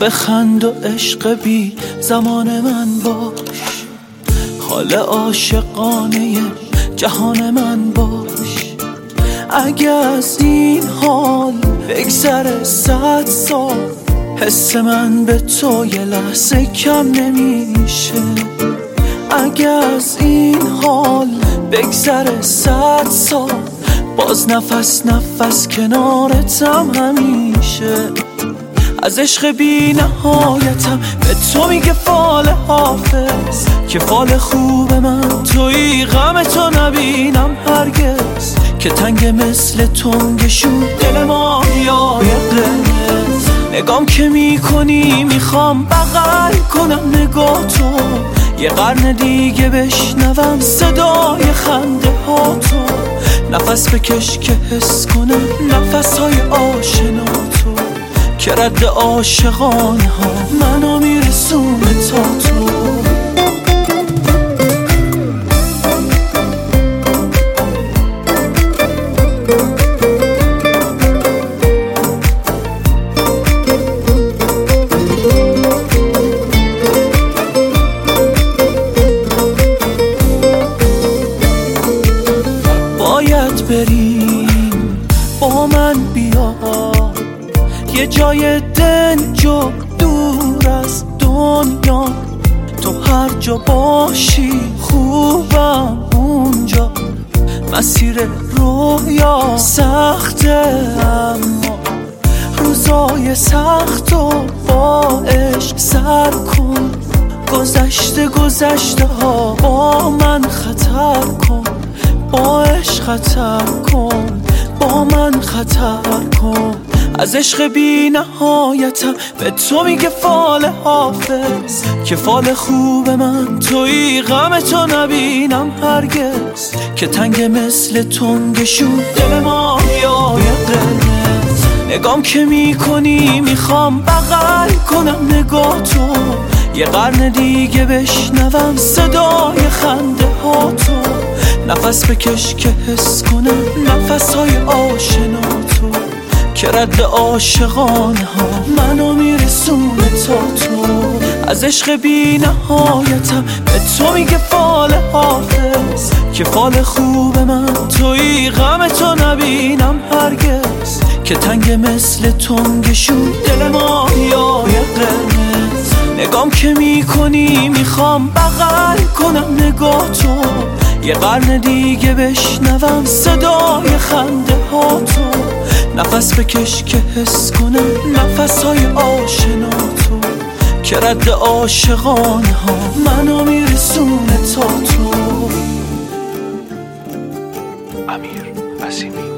بخند و عشق بی زمان من باش، حال عاشقانه جهان من باش. اگه از این حال بگذره 100 سال، حس من به تو یه لحظه کم نمیشه. اگه از این حال بگذره 100 سال، باز نفس نفس کنارتم همیشه. از عشق بی نهایتم به تو میگه فال حافظ، که فال خوب من توی غم تو نبینم هرگز. که تنگ مثل تنگشون دل ماهیای قرمز، نگام که میکنی میخوام بغل کنم نگاه تو، یه قرن دیگه بشنوم صدای خنده ها تو. نفس بکش که حس کنم نفس های آشنا تو، که رد عاشقانه ها منو میرسونه تا تو. باید بریم با من بیا، یه جای دنج و دور از دنیا. تو هر جا باشی خوبم اونجا. مسیر رویا سخته اما روزای سخت و با عشق سر کن. گذشته ها با من خطر کن، با عشق خطر کن، با من خطر کن. از عشق بی نهایتم به تو میگه فال حافظ، که فال خوب من توی غم تو نبینم هرگز. که تنگ مثل تنگشون دل ماهیای قرمز، نگام که میکنی میخوام بغل کنم نگاه تو، یه قرن دیگه بشنوم صدای خنده ها تو. نفس بکش که حس کنم نفس های آشنا تو، که رد عاشقانه ها منو میرسونه تا تو. از عشق بی نهایتم به تو میگه فال حافظ، که فال خوب من توی غم تو نبینم هرگز. که تنگ مثل تنگشون دل ماهیای قرمز، نگام که میکنی میخوام بغل کنم نگاه تو، یه قرن دیگه بشنوم صدای خنده ها تو. نفس بکش که حس کنم نفس های آشنا تو، که رد عاشقانه ها منو میرسونه تا تو. امیر عظیمی.